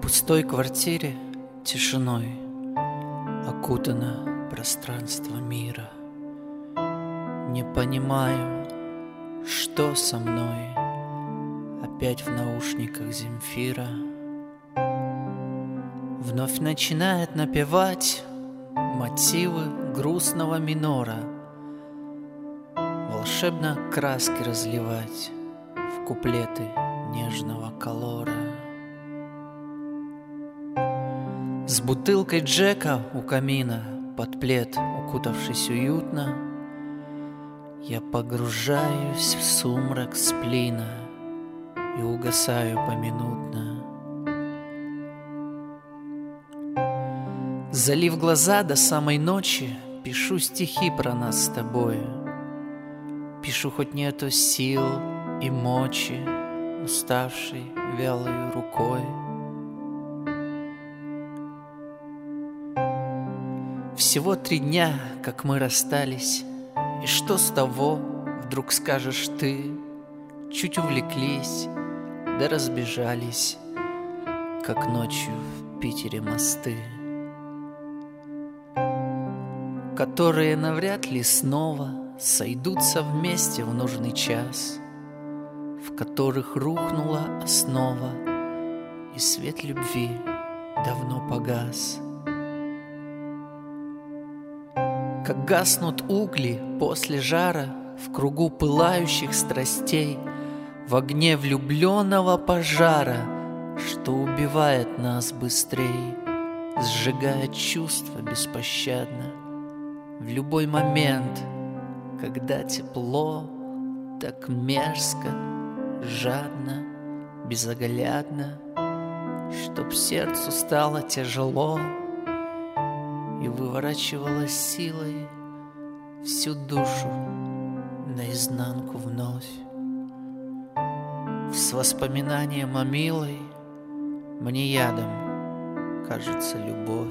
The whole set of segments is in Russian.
пустой квартире тишиной окутано пространство мира. Не понимаю, что со мной. Опять в наушниках Земфира вновь начинает напевать мотивы грустного минора, волшебно краски разливать в куплеты нежного колора. С бутылкой Джека у камина, под плед укутавшись уютно, я погружаюсь в сумрак сплина и угасаю поминутно. Залив глаза до самой ночи, пишу стихи про нас с тобой. Пишу, хоть нету сил и мочи, уставшей вялой рукой. Всего 3 дня, как мы расстались, и что с того, вдруг скажешь ты? Чуть увлеклись, да разбежались, как ночью в Питере мосты, которые навряд ли снова сойдутся вместе в нужный час, в которых рухнула основа, и свет любви давно погас. Как гаснут угли после жара в кругу пылающих страстей, в огне влюбленного пожара, что убивает нас быстрей, сжигая чувства беспощадно. В любой момент, когда тепло, так мерзко, жадно, безоглядно, чтоб сердцу стало тяжело и выворачивала силой всю душу наизнанку вновь. С воспоминанием о милой мне ядом кажется любовь.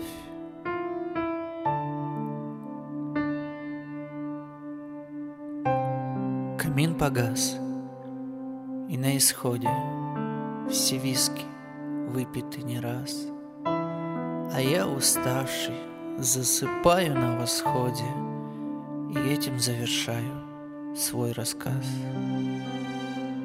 Камин погас, и на исходе все виски выпиты не раз, а я уставший засыпаю на восходе и этим завершаю свой рассказ.